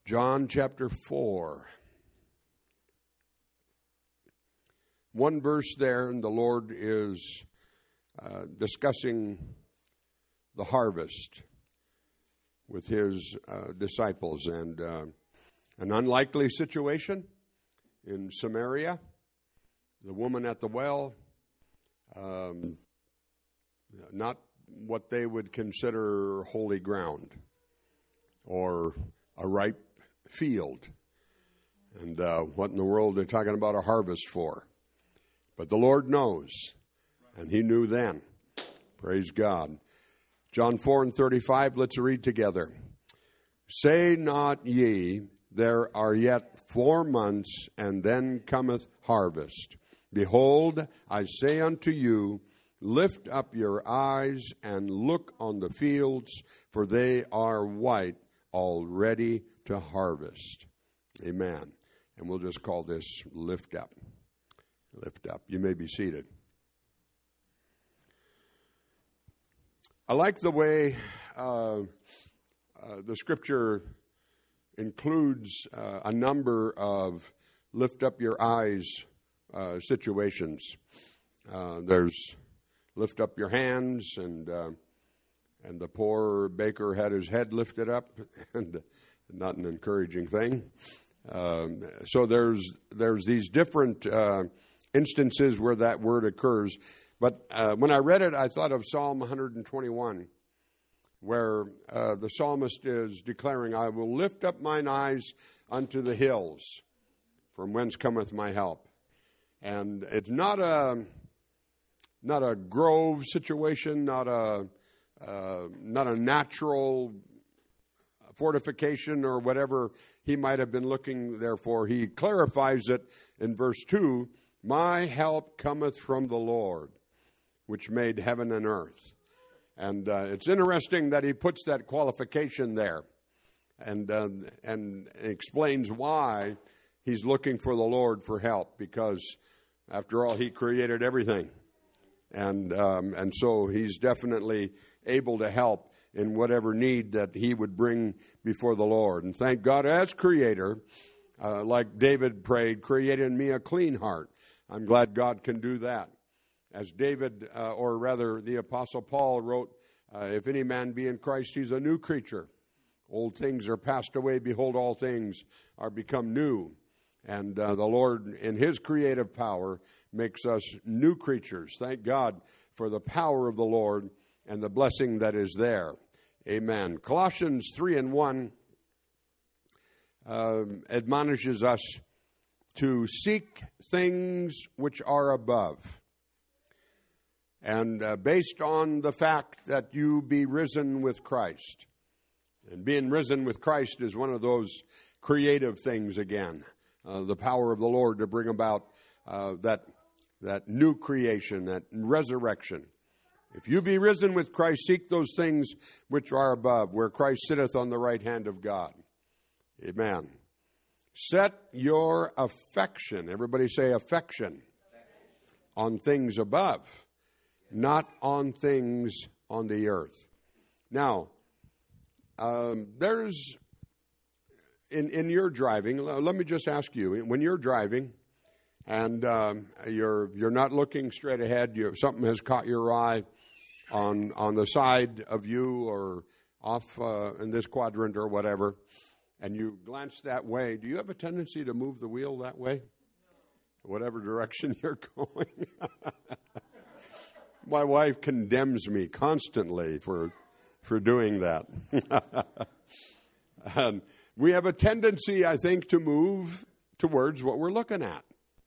John chapter 4. One verse there, and the Lord is discussing the harvest with his disciples, and an unlikely situation in Samaria. The woman at the well, not what they would consider holy ground or a ripe field. And what in the world they're talking about a harvest for? But the Lord knows, and he knew then. Praise God. John 4:35, let's read together. Say not ye, there are yet 4 months, and then cometh harvest. Behold, I say unto you, lift up your eyes and look on the fields, for they are white, already to harvest. Amen. And we'll just call this lift up. Lift up. You may be seated. I like the way the scripture includes a number of lift up your eyes situations. There's lift up your hands, and the poor baker had his head lifted up, and not an encouraging thing. So there's these different instances where that word occurs. But when I read it, I thought of Psalm 121, where the psalmist is declaring, I will lift up mine eyes unto the hills, from whence cometh my help. And it's not a grove situation, not a natural fortification or whatever he might have been looking there for. He clarifies it in verse 2, my help cometh from the Lord, which made heaven and earth. And it's interesting that he puts that qualification there and explains why he's looking for the Lord for help, because after all, he created everything. And so he's definitely able to help in whatever need that he would bring before the Lord. And thank God, as creator, like David prayed, create in me a clean heart. I'm glad God can do that. As David, or rather the Apostle Paul wrote, if any man be in Christ, he's a new creature. Old things are passed away. Behold, all things are become new. And the Lord, in his creative power, makes us new creatures. Thank God for the power of the Lord and the blessing that is there. Amen. Colossians 3:1 admonishes us to seek things which are above. And based on the fact that you be risen with Christ. And being risen with Christ is one of those creative things again. The power of the Lord to bring about that new creation, that resurrection. If you be risen with Christ, seek those things which are above, where Christ sitteth on the right hand of God. Amen. Set your affection, everybody say affection, on things above, not on things on the earth. Now, there's, in your driving, let me just ask you, when you're driving and you're not looking straight ahead, something has caught your eye on the side of you or off in this quadrant or whatever, and you glance that way, do you have a tendency to move the wheel that way? Whatever direction you're going? My wife condemns me constantly for doing that. And we have a tendency, I think, to move towards what we're looking at.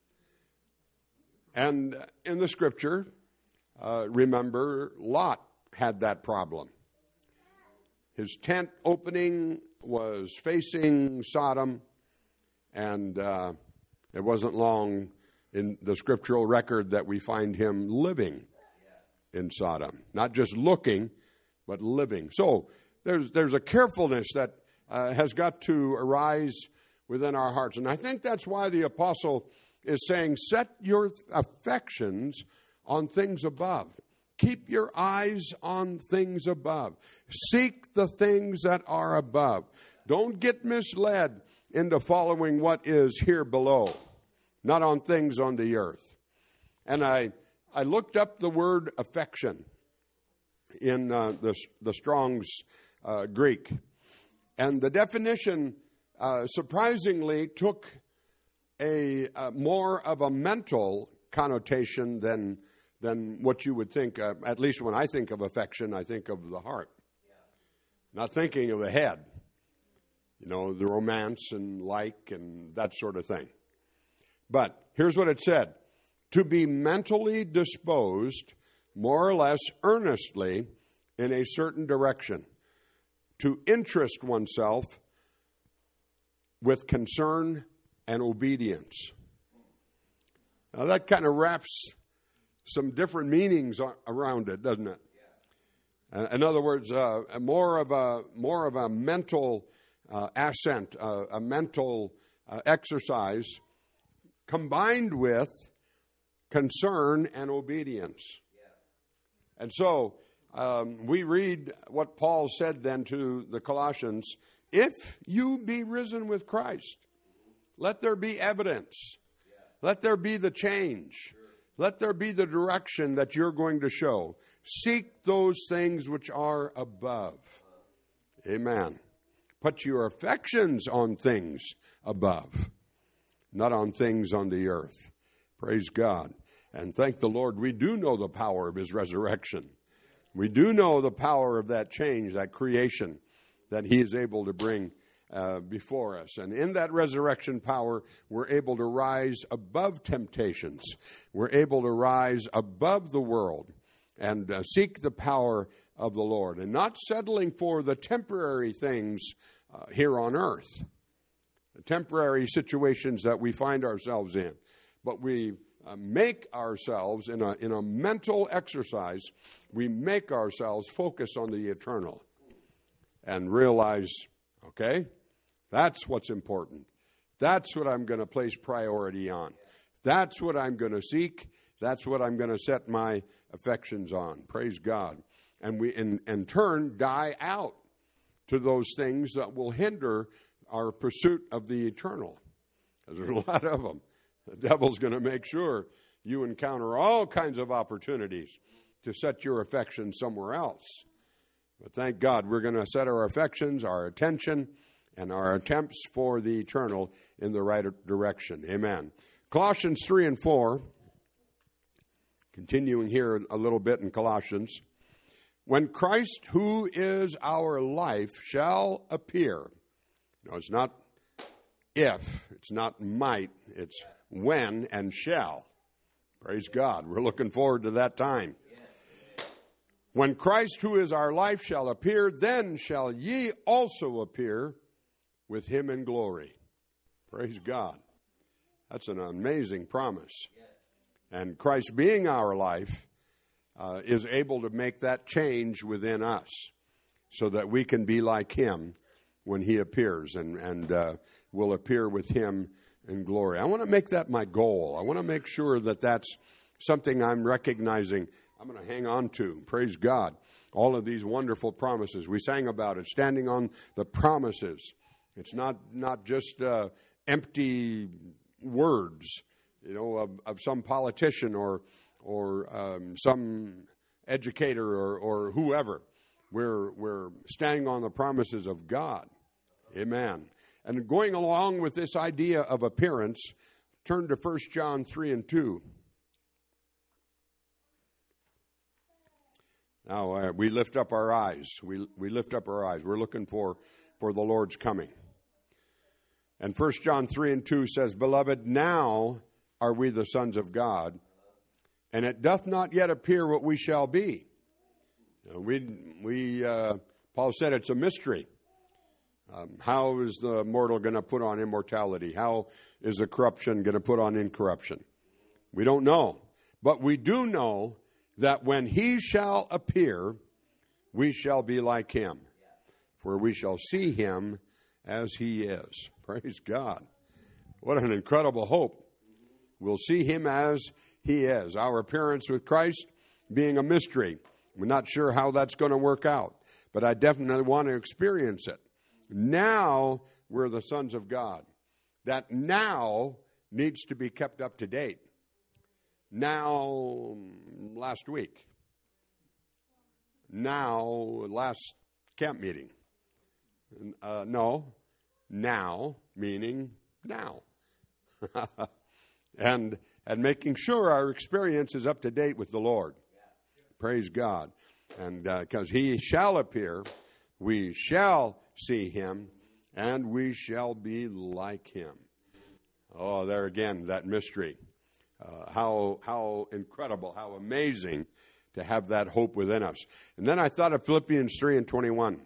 And in the scripture, remember, Lot had that problem. His tent opening was facing Sodom, and it wasn't long in the scriptural record that we find him living in Sodom. Not just looking, but living. So there's a carefulness that has got to arise within our hearts. And I think that's why the apostle is saying, set your affections on things above. Keep your eyes on things above. Seek the things that are above. Don't get misled into following what is here below, not on things on the earth. And I looked up the word affection in the Strong's Greek. And the definition surprisingly took a more of a mental connotation than what you would think. At least when I think of affection, I think of the heart. Not thinking of the head. The romance and and that sort of thing. But here's what it said. To be mentally disposed, more or less earnestly, in a certain direction. To interest oneself with concern and obedience. Now that kind of wraps some different meanings around it, doesn't it? In other words, more of a mental assent, a mental exercise combined with concern and obedience. And so we read what Paul said then to the Colossians, if you be risen with Christ, let there be evidence. Let there be the change. Let there be the direction that you're going to show. Seek those things which are above. Amen. Put your affections on things above, not on things on the earth. Praise God. And thank the Lord, we do know the power of His resurrection. We do know the power of that change, that creation that He is able to bring before us. And in that resurrection power, we're able to rise above temptations. We're able to rise above the world and seek the power of the Lord. And not settling for the temporary things here on earth, the temporary situations that we find ourselves in. But we make ourselves, in a mental exercise, we make ourselves focus on the eternal and realize, okay, that's what's important. That's what I'm going to place priority on. That's what I'm going to seek. That's what I'm going to set my affections on. Praise God. And we, in turn, die out to those things that will hinder our pursuit of the eternal. Because there's a lot of them. The devil's going to make sure you encounter all kinds of opportunities to set your affection somewhere else. But thank God we're going to set our affections, our attention, and our attempts for the eternal in the right direction. Amen. Colossians 3 and 4, continuing here a little bit in Colossians. When Christ, who is our life, shall appear. No, it's not if, it's not might, it's when and shall. Praise God. We're looking forward to that time. When Christ, who is our life, shall appear, then shall ye also appear with Him in glory. Praise God. That's an amazing promise. And Christ being our life is able to make that change within us so that we can be like Him when He appears and will appear with Him in glory. I want to make that my goal. I want to make sure that that's something I'm recognizing I'm going to hang on to. Praise God. All of these wonderful promises. We sang about it, standing on the promises. It's not just empty words, of some politician or some educator or whoever. We're standing on the promises of God. Amen. And going along with this idea of appearance, turn to 1 John 3 and 2. Now, we lift up our eyes. We lift up our eyes. We're looking for the Lord's coming. And 1 John 3 and 2 says, Beloved, now are we the sons of God, and it doth not yet appear what we shall be. Paul said it's a mystery. How is the mortal going to put on immortality? How is the corruption going to put on incorruption? We don't know. But we do know that when He shall appear, we shall be like Him, for we shall see Him as He is. Praise God. What an incredible hope. We'll see Him as He is. Our appearance with Christ being a mystery. We're not sure how that's going to work out, but I definitely want to experience it. Now we're the sons of God. That now needs to be kept up to date. Now, last week. Now, last camp meeting. No, now, meaning now. and making sure our experience is up to date with the Lord. Praise God. And because he shall appear, we shall see him, and we shall be like him. Oh, there again, that mystery. How incredible, how amazing to have that hope within us. And then I thought of Philippians 3:21,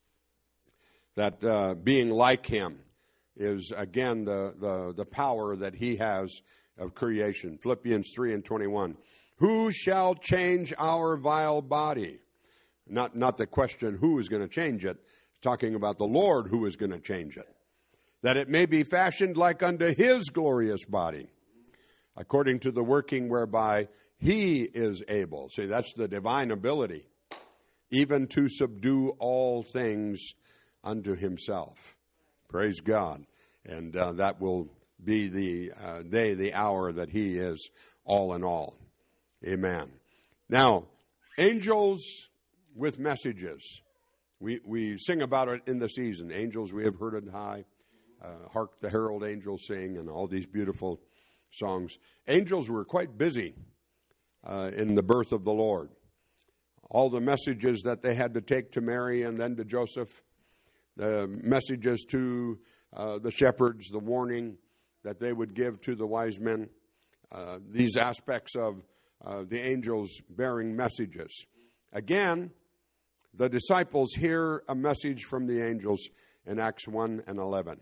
that being like him is, again, the power that he has of creation. Philippians 3:21. Who shall change our vile body? Not the question who is going to change it. It's talking about the Lord who is going to change it. That it may be fashioned like unto his glorious body, according to the working whereby he is able. See, that's the divine ability, even to subdue all things unto himself. Praise God. And that will be the hour that he is all in all. Amen. Now, angels with messages. We sing about it in the season. Angels we have heard on high. Hark the herald angels sing, and all these beautiful songs. Angels were quite busy in the birth of the Lord. All the messages that they had to take to Mary and then to Joseph, the messages to the shepherds, the warning that they would give to the wise men, these aspects of the angels bearing messages. Again, the disciples hear a message from the angels in Acts 1 and 11.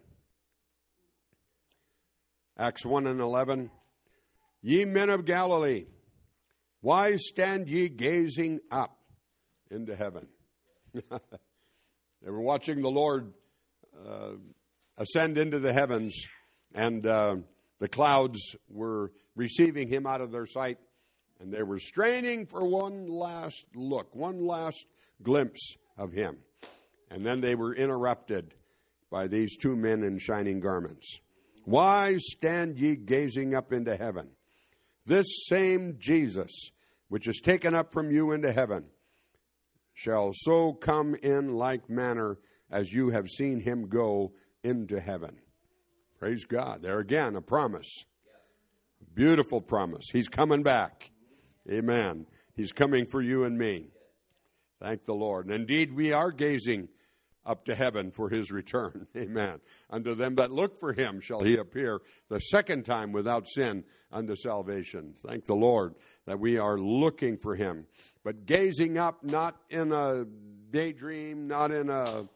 Acts 1 and 11. Ye men of Galilee, why stand ye gazing up into heaven? They were watching the Lord ascend into the heavens, and the clouds were receiving him out of their sight, and they were straining for one last look, one last glimpse of him. And then they were interrupted by these two men in shining garments. Why stand ye gazing up into heaven? This same Jesus, which is taken up from you into heaven, shall so come in like manner as you have seen him go into heaven. Praise God. There again, a promise. Beautiful promise. He's coming back. Amen. He's coming for you and me. Thank the Lord. And indeed, we are gazing up to heaven for his return. Amen. Unto them that look for him shall he appear the second time without sin unto salvation. Thank the Lord that we are looking for him. But gazing up, not in a daydream, not in a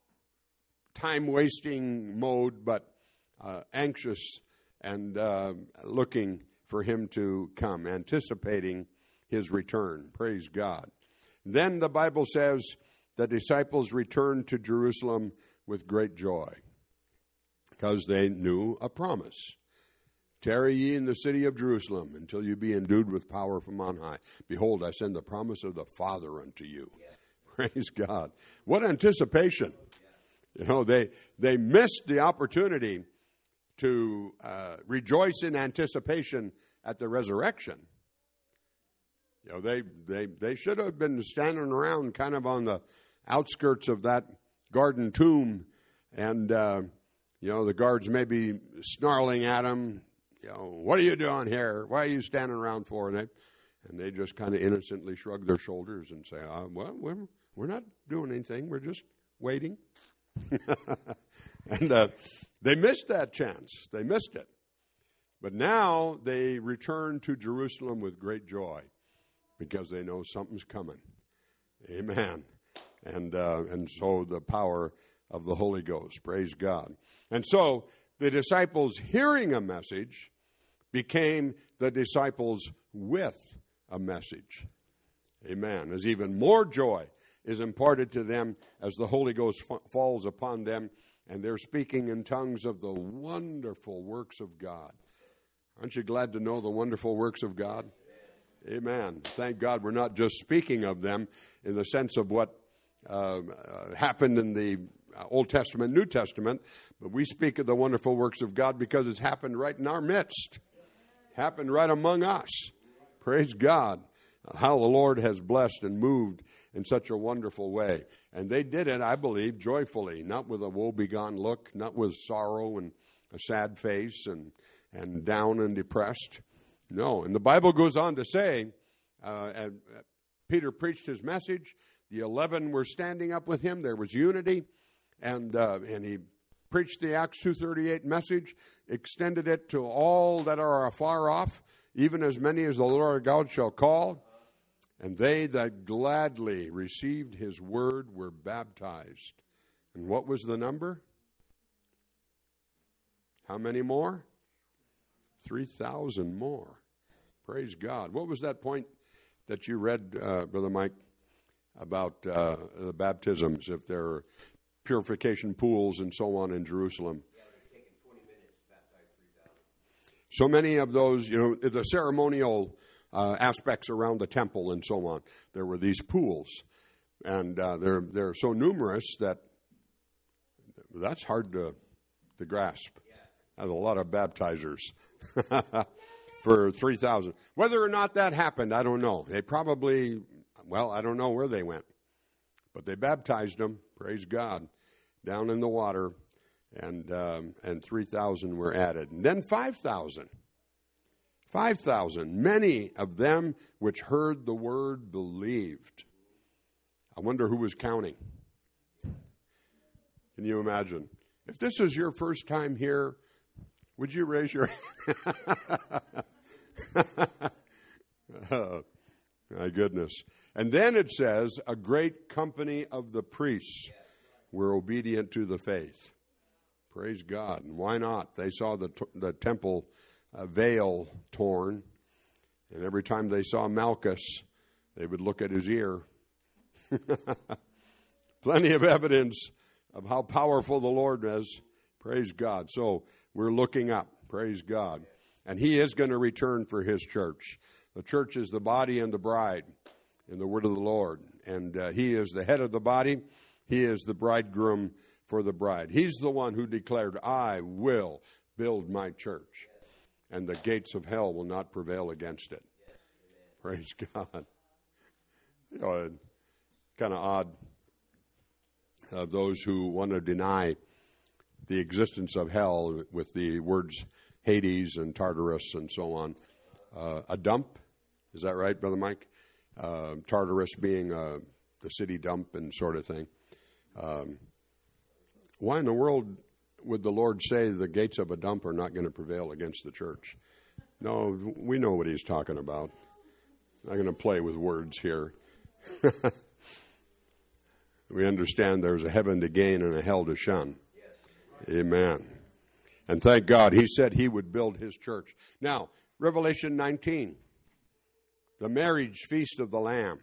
time-wasting mode, but anxious and looking for him to come, anticipating his return. Praise God. Then the Bible says the disciples returned to Jerusalem with great joy because they knew a promise. Tarry ye in the city of Jerusalem until you be endued with power from on high. Behold, I send the promise of the Father unto you. Yeah. Praise God. What anticipation. Yeah. You know, they missed the opportunity to rejoice in anticipation at the resurrection. You know, they should have been standing around kind of on the outskirts of that garden tomb, and the guards may be snarling at them. You know, what are you doing here? Why are you standing around for? And they just kind of innocently shrug their shoulders and say, well, we're not doing anything. We're just waiting. And they missed that chance. They missed it. But now they return to Jerusalem with great joy because they know something's coming. Amen. And so the power of the Holy Ghost. Praise God. And so the disciples hearing a message became the disciples with a message. Amen. As even more joy is imparted to them as the Holy Ghost falls upon them, and they're speaking in tongues of the wonderful works of God. Aren't you glad to know the wonderful works of God? Amen. Thank God we're not just speaking of them in the sense of what happened in the Old Testament, New Testament, but we speak of the wonderful works of God because it's happened right in our midst, happened right among us. Praise God. How the Lord has blessed and moved in such a wonderful way. And they did it, I believe, joyfully, not with a woe-begone look, not with sorrow and a sad face and down and depressed. No. And the Bible goes on to say, Peter preached his message. The 11 were standing up with him. There was unity. And he preached the Acts 2:38 message, extended it to all that are afar off, even as many as the Lord God shall call. And they that gladly received his word were baptized. And what was the number? How many more? 3,000 more. Praise God. What was that point that you read, Brother Mike, about the baptisms, if there are purification pools and so on in Jerusalem? Yeah, they're taking 20 minutes to baptize 3,000. So many of those, the ceremonial aspects around the temple and so on, there were these pools. And they're so numerous that's hard to grasp. Yeah. There's a lot of baptizers for 3,000. Whether or not that happened, I don't know. They probably, I don't know where they went. But they baptized them, praise God, down in the water, and 3,000 were added. And then 5,000. 5,000. Many of them which heard the word believed. I wonder who was counting. Can you imagine? If this is your first time here, would you raise your hand? Oh, my goodness. And then it says, a great company of the priests were obedient to the faith. Praise God. And why not? They saw the temple veil torn. And every time they saw Malchus, they would look at his ear. Plenty of evidence of how powerful the Lord is. Praise God. So we're looking up. Praise God. And he is going to return for his church. The church is the body and the bride in the word of the Lord. And he is the head of the body. He is the bridegroom for the bride. He's the one who declared, I will build my church, and the gates of hell will not prevail against it. Praise God. Kind of odd. Those who want to deny the existence of hell with the words Hades and Tartarus and so on. A dump, is that right, Brother Mike? Tartarus being the city dump and sort of thing. Why in the world would the Lord say the gates of a dump are not going to prevail against the church? No, we know what he's talking about. I'm not going to play with words here. We understand there's a heaven to gain and a hell to shun. Yes. Amen. And thank God, he said he would build his church. Now, Revelation 19, the marriage feast of the Lamb.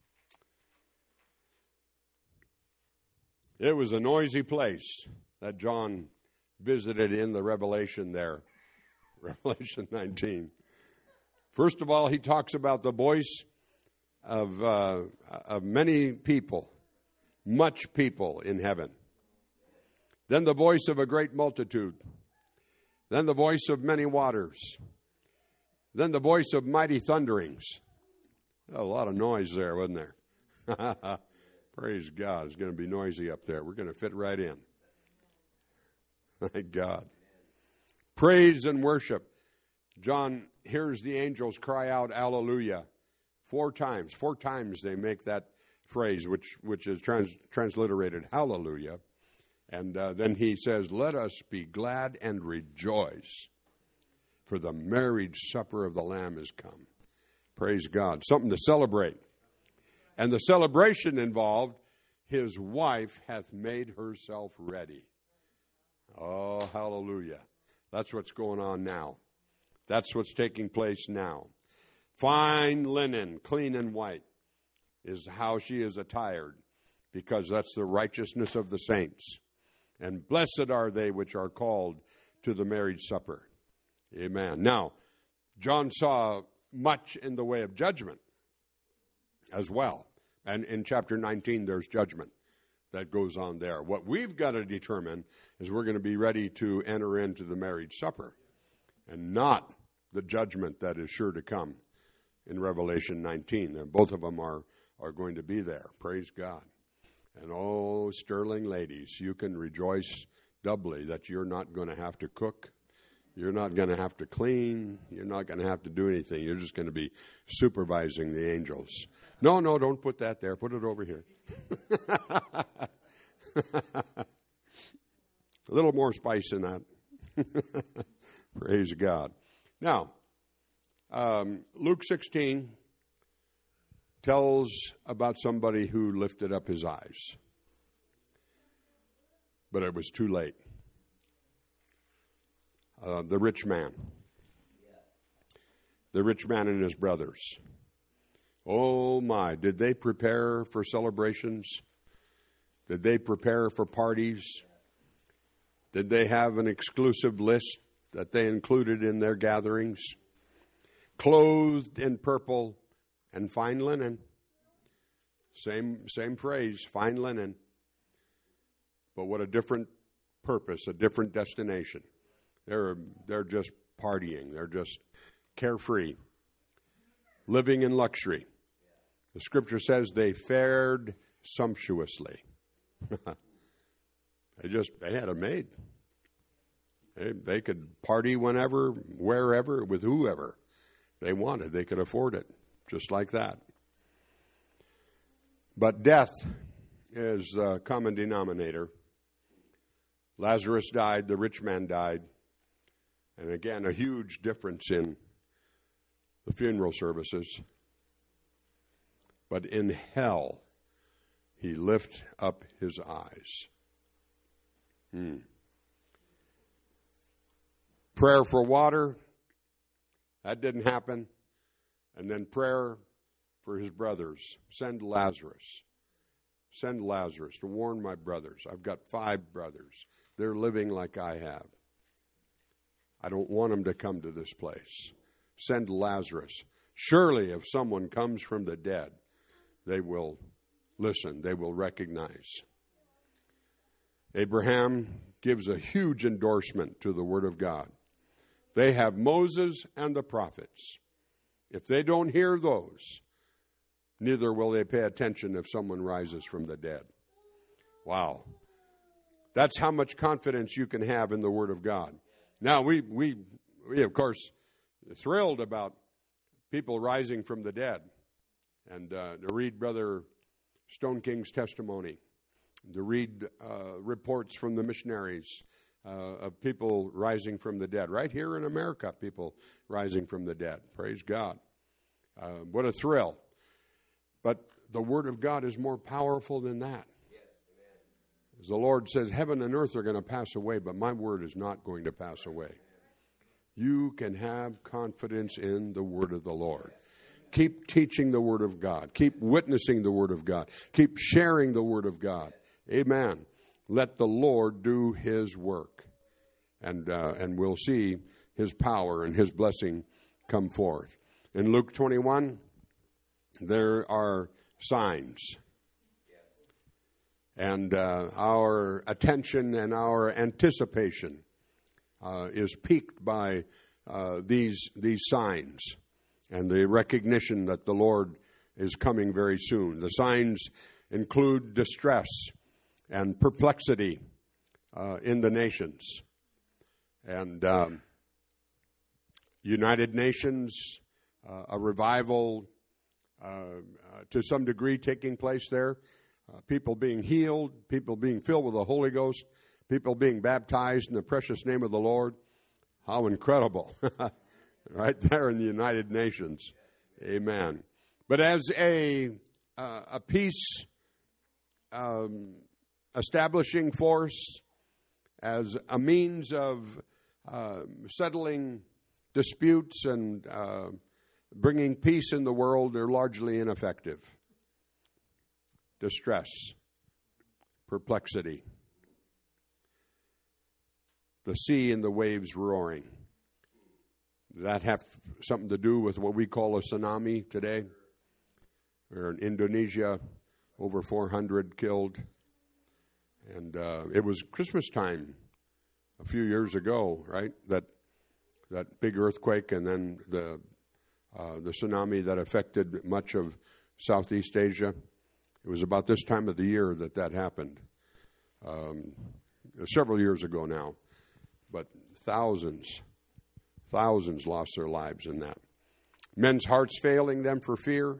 It was a noisy place that John visited in the Revelation there. Revelation 19. First of all, he talks about the voice of many people. Much people in heaven. Then the voice of a great multitude. Then the voice of many waters. Then the voice of mighty thunderings. A lot of noise there, wasn't there? Praise God. It's going to be noisy up there. We're going to fit right in. Thank God. Praise and worship. John hears the angels cry out, Alleluia. 4 times. 4 times they make that phrase, which is transliterated hallelujah. And then he says, let us be glad and rejoice, for the marriage supper of the Lamb is come. Praise God. Something to celebrate. And the celebration involved, his wife hath made herself ready. Oh, hallelujah. That's what's going on now. That's what's taking place now. Fine linen, clean and white, is how she is attired, because that's the righteousness of the saints. And blessed are they which are called to the marriage supper. Amen. Now, John saw much in the way of judgment as well. And in chapter 19, there's judgment. that goes on there. What we've got to determine is we're going to be ready to enter into the marriage supper and not the judgment that is sure to come in Revelation 19. And both of them are going to be there. Praise God. And oh, sterling ladies, you can rejoice doubly that you're not going to have to cook. You're not going to have to clean. You're not going to have to do anything. You're just going to be supervising the angels. No, don't put that there. Put it over here. A little more spice in that. Praise God. Now, Luke 16 tells about somebody who lifted up his eyes. But it was too late. The rich man. The rich man and his brothers. Oh my, did they prepare for celebrations? Did they prepare for parties? Did they have an exclusive list that they included in their gatherings? Clothed in purple and fine linen. Same phrase, fine linen. But what a different purpose, a different destination. They're just partying. They're just carefree, living in luxury. The scripture says they fared sumptuously. They had it made. They could party whenever, wherever, with whoever they wanted. They could afford it, just like that. But death is the common denominator. Lazarus died, the rich man died. And again, a huge difference in the funeral services. But in hell, he lifted up his eyes. Prayer for water, that didn't happen. And then prayer for his brothers. Send Lazarus. Send Lazarus to warn my brothers. I've got 5 brothers. They're living like I have. I don't want them to come to this place. Send Lazarus. Surely if someone comes from the dead, they will listen. They will recognize. Abraham gives a huge endorsement to the Word of God. They have Moses and the prophets. If they don't hear those, neither will they pay attention if someone rises from the dead. Wow. That's how much confidence you can have in the Word of God. Now, we of course, thrilled about people rising from the dead. And to read Brother Stone King's testimony, to read reports from the missionaries of people rising from the dead. Right here in America, people rising from the dead. Praise God. What a thrill. But the Word of God is more powerful than that. As the Lord says, heaven and earth are going to pass away, but my word is not going to pass away. You can have confidence in the word of the Lord. Keep teaching the word of God. Keep witnessing the word of God. Keep sharing the word of God. Amen. Let the Lord do his work. And we'll see his power and his blessing come forth. In Luke 21, there are signs. And our attention and our anticipation is piqued by these signs and the recognition that the Lord is coming very soon. The signs include distress and perplexity in the nations. And United Nations, a revival to some degree taking place there. People being healed, people being filled with the Holy Ghost, people being baptized in the precious name of the Lord. How incredible. Right there in the United Nations. Amen. But as a peace establishing force, as a means of settling disputes and bringing peace in the world, they're largely ineffective. Distress, perplexity, the sea and the waves roaring. Does that have something to do with what we call a tsunami today? Or in Indonesia, over 400 killed. And it was Christmas time a few years ago, right? That big earthquake and then the tsunami that affected much of Southeast Asia. It was about this time of the year that happened. Several years ago now. But thousands lost their lives in that. Men's hearts failing them for fear.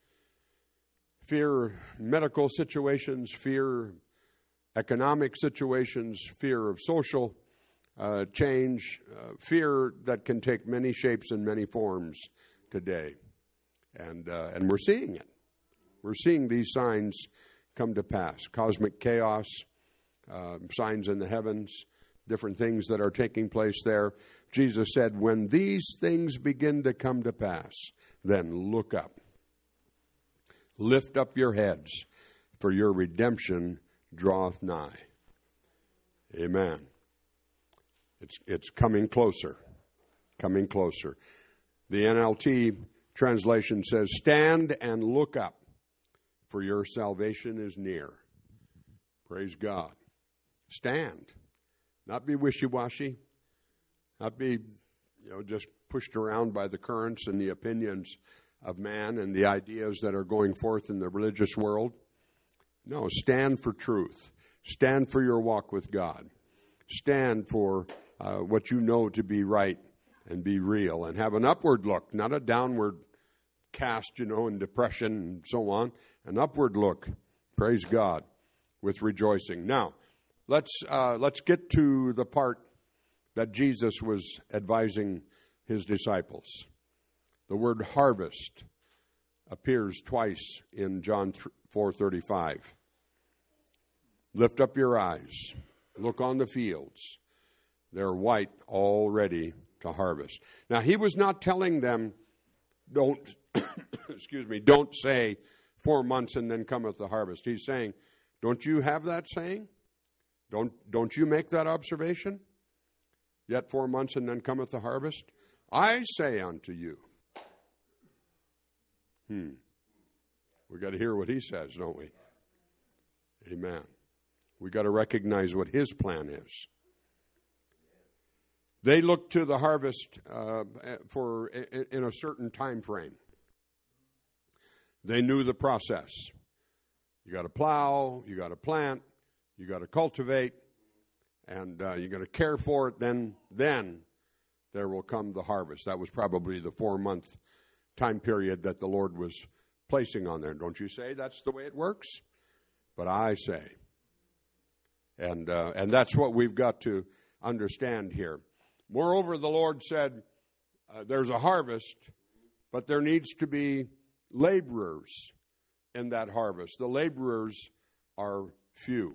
Fear medical situations, fear economic situations, fear of social change, fear that can take many shapes and many forms today. And we're seeing it. We're seeing these signs come to pass. Cosmic chaos, signs in the heavens, different things that are taking place there. Jesus said, when these things begin to come to pass, then look up. Lift up your heads, for your redemption draweth nigh. Amen. It's coming closer. Coming closer. The NLT translation says, stand and look up, for your salvation is near. Praise God. Stand. Not be wishy-washy. Not be, just pushed around by the currents and the opinions of man and the ideas that are going forth in the religious world. No, stand for truth. Stand for your walk with God. Stand for what you know to be right and be real, and have an upward look, not a downward cast, in depression and so on. An upward look, praise God, with rejoicing. Now, let's get to the part that Jesus was advising his disciples. The word harvest appears twice in John 4:35. Lift up your eyes, look on the fields. They're white, all ready to harvest. Now, he was not telling them, don't say 4 months and then cometh the harvest. He's saying, don't you have that saying? Don't you make that observation? Yet 4 months and then cometh the harvest? I say unto you. We got to hear what he says, don't we? Amen. We got to recognize what his plan is. They look to the harvest in a certain time frame. They knew the process. You got to plow, you got to plant, you got to cultivate, and you got to care for it. Then there will come the harvest. That was probably the 4-month time period that the Lord was placing on there. Don't you say that's the way it works? But I say. And that's what we've got to understand here. Moreover, the Lord said, there's a harvest, but there needs to be laborers in that harvest. The laborers are few.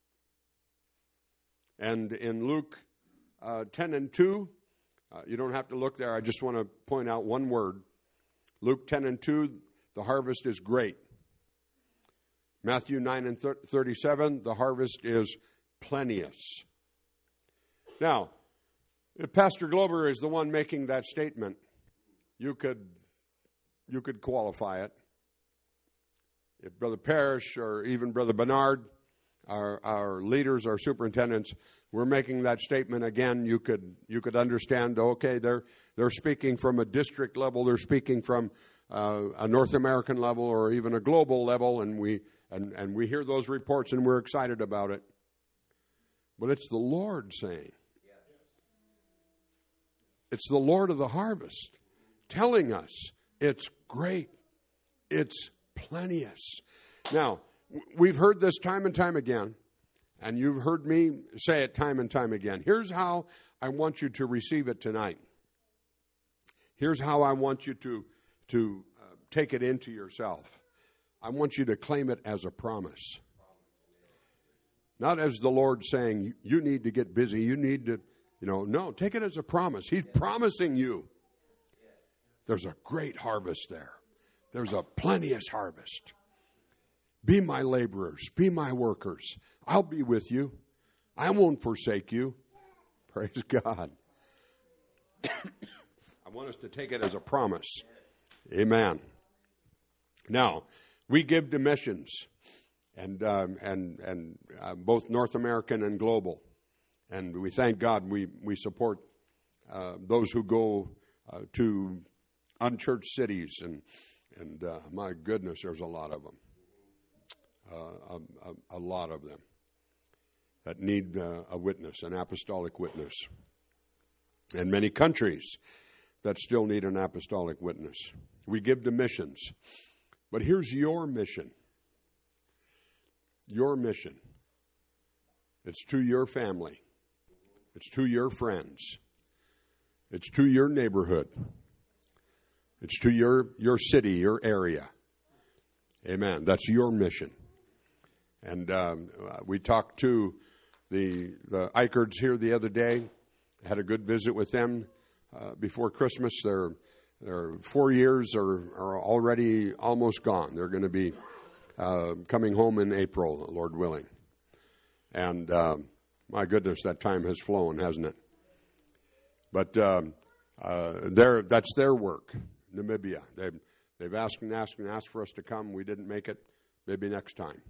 And in Luke 10:2, you don't have to look there. I just want to point out one word. Luke 10:2, the harvest is great. Matthew 9:37, the harvest is plenteous. Now, if Pastor Glover is the one making that statement, you could qualify it. If Brother Parrish or even Brother Bernard, our leaders, our superintendents, were making that statement again, you could understand. Okay, they're speaking from a district level, they're speaking from a North American level or even a global level, and we hear those reports and we're excited about it. But it's the Lord saying. It's the Lord of the harvest telling us it's great. It's plenteous. Now, we've heard this time and time again, and you've heard me say it time and time again. Here's how I want you to receive it tonight. Here's how I want you to take it into yourself. I want you to claim it as a promise. Not as the Lord saying, you need to get busy, you need to, no, take it as a promise. He's promising you. There's a great harvest there. There's a plenteous harvest. Be my laborers. Be my workers. I'll be with you. I won't forsake you. Praise God. I want us to take it as a promise. Amen. Now, we give to missions. and both North American and global. And we thank God we support those who go to unchurched cities, and my goodness, there's a lot of them. A lot of them that need a witness, an apostolic witness. And many countries that still need an apostolic witness. We give to missions. But here's your mission. Your mission. It's to your family. It's to your friends. It's to your neighborhood. It's to your city, your area. Amen. That's your mission. And we talked to the Eicherts here the other day. Had a good visit with them before Christmas. Their 4 years are already almost gone. They're going to be coming home in April, Lord willing. And my goodness, that time has flown, hasn't it? But that's their work, Namibia. They've asked for us to come. We didn't make it. Maybe next time.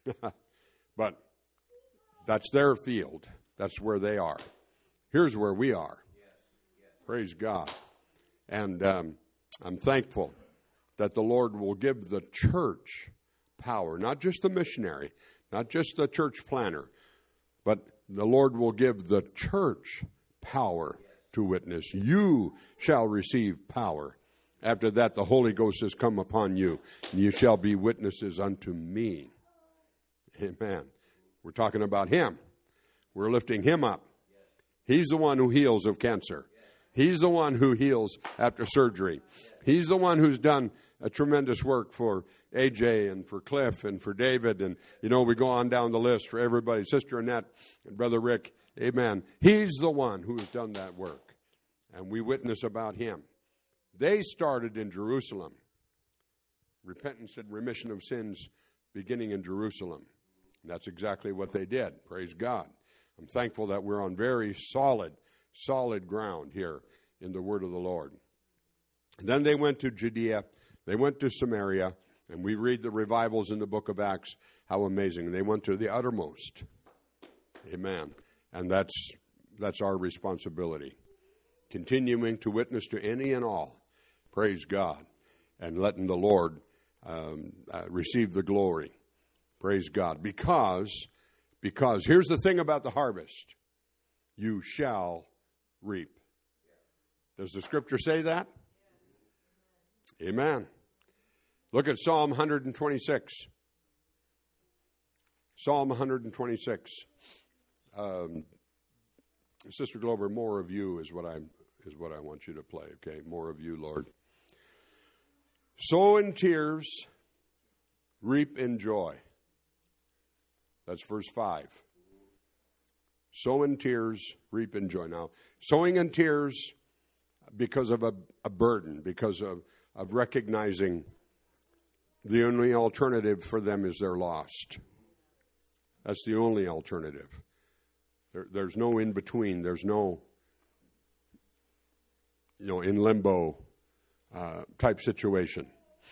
But that's their field. That's where they are. Here's where we are. Praise God. And I'm thankful that the Lord will give the church power, not just the missionary, not just the church planner, but the Lord will give the church power to witness. You shall receive power. After that, the Holy Ghost has come upon you, and you shall be witnesses unto me. Amen. We're talking about Him. We're lifting Him up. He's the one who heals of cancer. He's the one who heals after surgery. He's the one who's done a tremendous work for AJ and for Cliff and for David. And, we go on down the list for everybody. Sister Annette and Brother Rick. Amen. He's the one who has done that work. And we witness about Him. They started in Jerusalem. Repentance and remission of sins beginning in Jerusalem. And that's exactly what they did. Praise God. I'm thankful that we're on very solid ground here in the word of the Lord. And then they went to Judea. They went to Samaria. And we read the revivals in the book of Acts. How amazing. They went to the uttermost. Amen. And that's our responsibility. Continuing to witness to any and all. Praise God. And letting the Lord receive the glory. Praise God. Because here's the thing about the harvest. You shall reap. Does the scripture say that? Amen. Look at Psalm 126. Psalm 126. Sister Glover, more of you is what I want you to play. Okay, more of you, Lord. Sow in tears, reap in joy. That's verse 5. Sow in tears, reap in joy. Now, sowing in tears because of a burden, because of recognizing the only alternative for them is they're lost. That's the only alternative. There's no in between. There's no, in limbo type situation.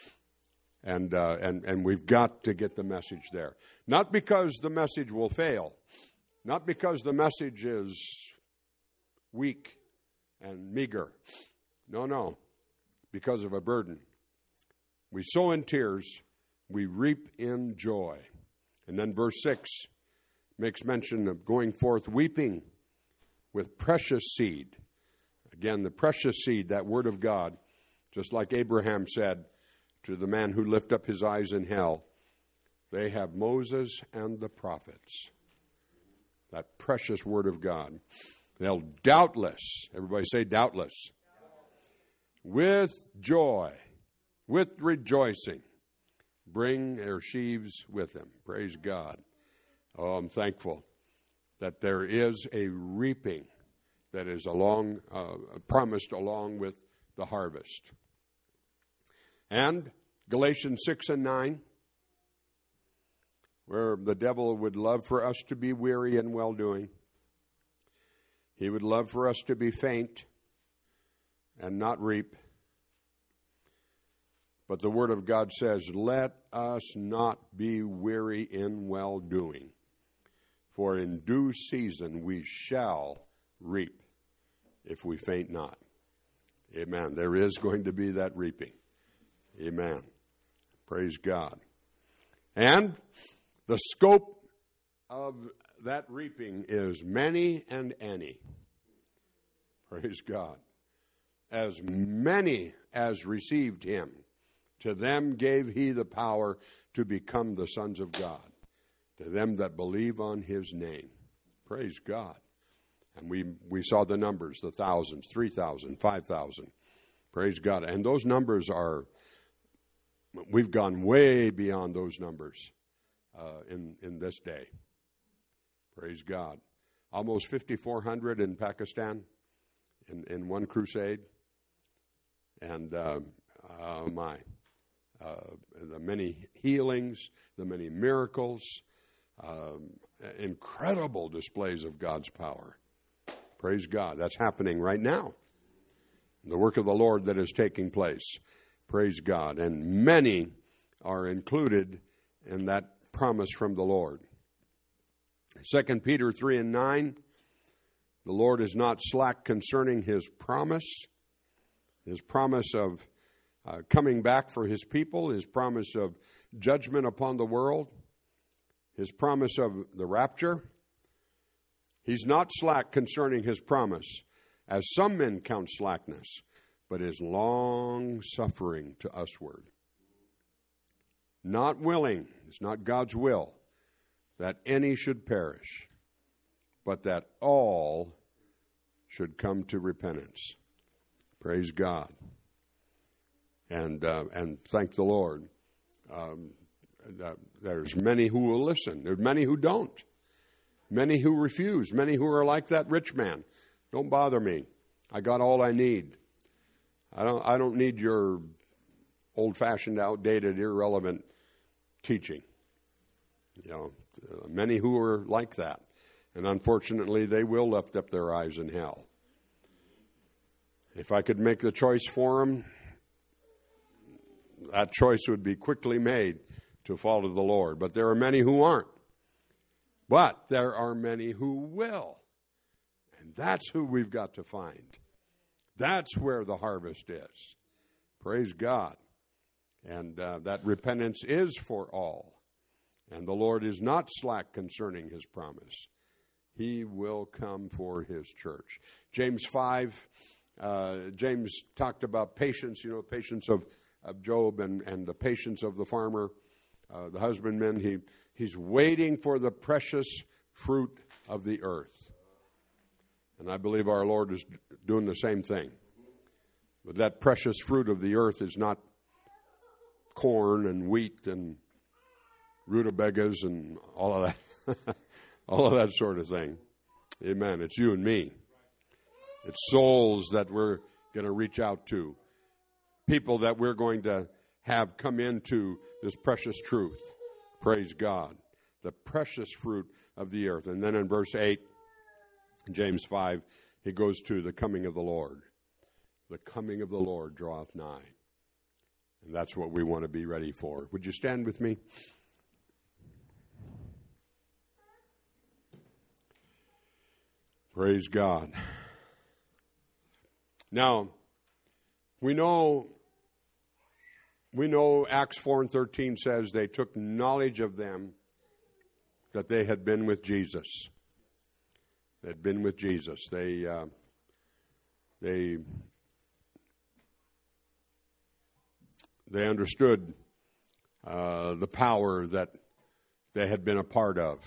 And we've got to get the message there. Not because the message will fail. Not because the message is weak and meager. No. Because of a burden. We sow in tears, we reap in joy. And then verse 6 makes mention of going forth weeping with precious seed. Again, the precious seed, that word of God, just like Abraham said to the man who lifted up his eyes in hell, they have Moses and the prophets. That precious word of God. They'll doubtless, everybody say doubtless, with joy, with rejoicing, bring their sheaves with them. Praise God. Oh, I'm thankful that there is a reaping that is promised along with the harvest. And Galatians 6 and 9, where the devil would love for us to be weary in well-doing. He would love for us to be faint and not reap. But the Word of God says, let us not be weary in well-doing, for in due season we shall reap if we faint not. Amen. There is going to be that reaping. Amen. Praise God. And the scope of that reaping is many and any. Praise God. As many as received him, to them gave he the power to become the sons of God, to them that believe on his name. Praise God. And we saw the numbers, the thousands, 3,000, 5,000. Praise God. And those numbers we've gone way beyond those numbers in this day. Praise God. Almost 5,400 in Pakistan in one crusade. And the many healings, the many miracles, incredible displays of God's power. Praise God. That's happening right now. The work of the Lord that is taking place. Praise God. And many are included in that promise from the Lord. 2 Peter 3:9, the Lord is not slack concerning his promise of coming back for his people, his promise of judgment upon the world, his promise of the rapture. He's not slack concerning his promise, as some men count slackness, but is long-suffering to usward. Not willing, it's not God's will, that any should perish, but that all should come to repentance. Praise God. And thank the Lord. There's many who will listen. There's many who don't. Many who refuse. Many who are like that rich man. Don't bother me. I got all I need. I don't need your old-fashioned, outdated, irrelevant teaching. Many who are like that. And unfortunately, they will lift up their eyes in hell. If I could make the choice for them, that choice would be quickly made to follow the Lord. But there are many who aren't. But there are many who will. And that's who we've got to find. That's where the harvest is. Praise God. And that repentance is for all. And the Lord is not slack concerning his promise. He will come for his church. James 5, James talked about patience, patience of Job and the patience of the farmer, the husbandman. He's waiting for the precious fruit of the earth. And I believe our Lord is doing the same thing. But that precious fruit of the earth is not corn and wheat and rutabagas and all of that. All of that sort of thing. Amen. It's you and me. It's souls that we're going to reach out to. People that we're going to have come into this precious truth. Praise God. The precious fruit of the earth. And then in verse 8, James 5, he goes to the coming of the Lord. The coming of the Lord draweth nigh. And that's what we want to be ready for. Would you stand with me? Praise God. Now, we know Acts 4:13 says they took knowledge of them that they had been with Jesus. They had been with Jesus. They understood the power that they had been a part of.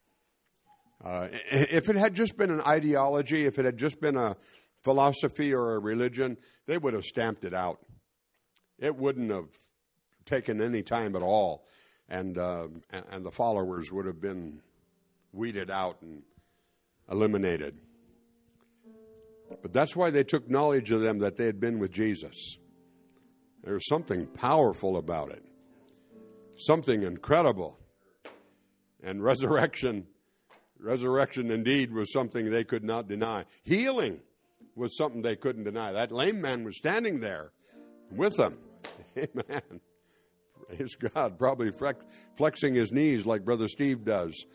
If it had just been an ideology, if it had just been a philosophy or a religion, they would have stamped it out. It wouldn't have taken any time at all, and the followers would have been weeded out and eliminated. But that's why they took knowledge of them that they had been with Jesus. There's something powerful about it, something incredible, and resurrection indeed was something they could not deny. Healing was something they couldn't deny. That lame man was standing there with them, Amen. Praise God. Probably flexing his knees like Brother Steve does.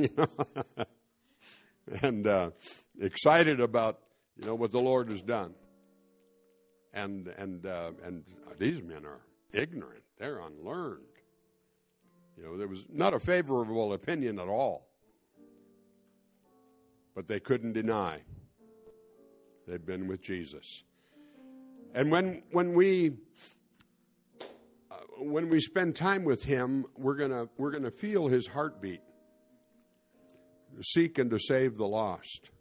And excited about, what the Lord has done. And these men are ignorant. They're unlearned. There was not a favorable opinion at all. But they couldn't deny they've been with Jesus. And when we spend time with him, we're gonna feel his heartbeat. To seek and to save the lost.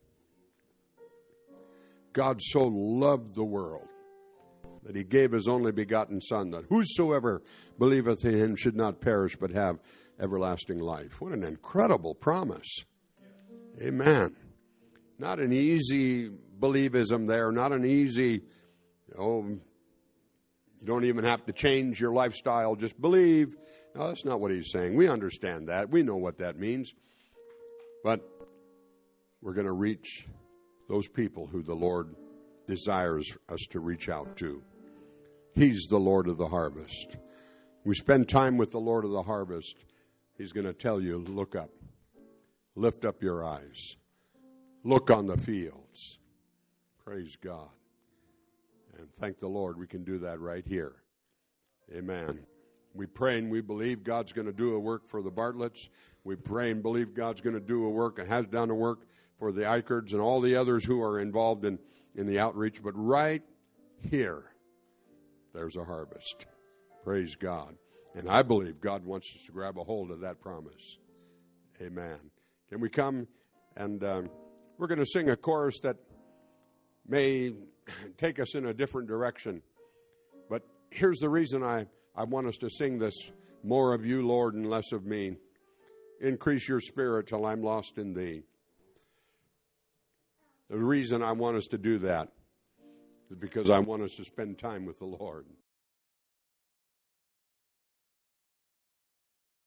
God so loved the world that he gave his only begotten Son, that whosoever believeth in him should not perish but have everlasting life. What an incredible promise. Amen. Not an easy believism there, not an easy, you don't even have to change your lifestyle, just believe. No, that's not what he's saying. We understand that. We know what that means. But we're going to reach those people who the Lord desires us to reach out to. He's the Lord of the harvest. We spend time with the Lord of the harvest. He's going to tell you, look up. Lift up your eyes. Look on the fields. Praise God. And thank the Lord we can do that right here. Amen. We pray and we believe God's going to do a work for the Bartletts. We pray and believe God's going to do a work and has done a work for the Eicherts and all the others who are involved in the outreach. But right here, there's a harvest. Praise God. And I believe God wants us to grab a hold of that promise. Amen. Can we come and we're going to sing a chorus that may take us in a different direction. But here's the reason I want us to sing this. More of you, Lord, and less of me. Increase your spirit till I'm lost in thee. The reason I want us to do that is because I want us to spend time with the Lord.